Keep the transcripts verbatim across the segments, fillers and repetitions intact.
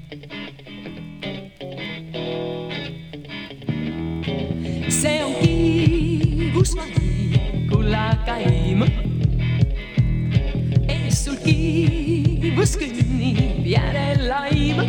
See on kiivus vaikulla käima. Ees sul kiivus kõnnib järel laima.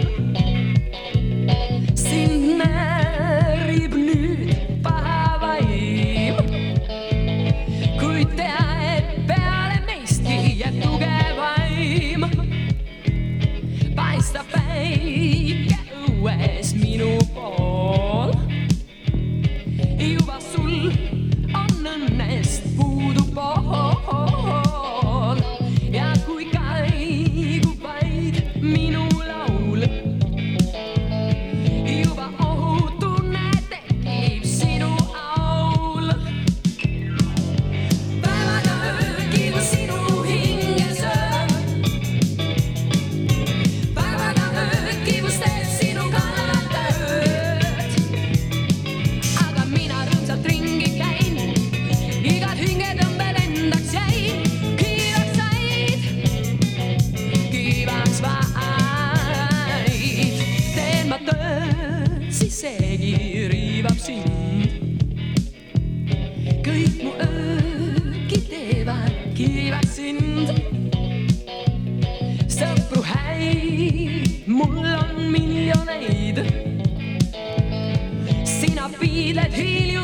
Sind määrib nüüd paha vaim. Kuid tea, et peale meistki jääb tugevaim. Paistab päike õues minu pool. Juba sul on õnnest puudu pool. Ja kui kaigub vaid minu laul, juba ohutunne tekib sinu aul. Päevad öökiivus sinu hinges ööb. Päevad öökiivus teeb sinu kallal tööd. Aga mina rõõmsalt ringi käin, igat hingetõmbel endaks jäin. Kiivaks said, kiivaks vaid. Teen ma tööd, siis seegi riivab sind. Kõik mu ööki teevad kiivaks sind. Sõpru häid, mul on miljoneid. Sina piidled hilju